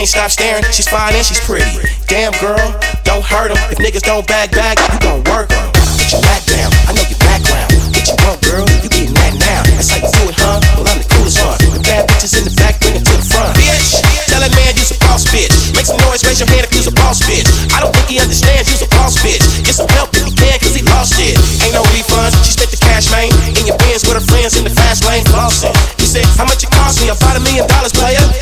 can't stop staring. She's fine and she's pretty. Damn girl, don't hurt 'em. If niggas don't back, you gon' work 'em. Put your back down, I know your background. What you want, girl? You getting that now. That's how you do it, huh? Well, I'm the coolest one. The bad bitches in the back, bring them to the front. Bitch, tell that man you's a boss bitch. Make some noise, raise your hand if you's a boss bitch. I don't think he understands you's a boss bitch. Get some help if you can, cause he lost it. Ain't no refunds, she spent the cash, man. In your Benz with her friends in the fast lane, flossing. He said, how much it cost me? About $1 million, player.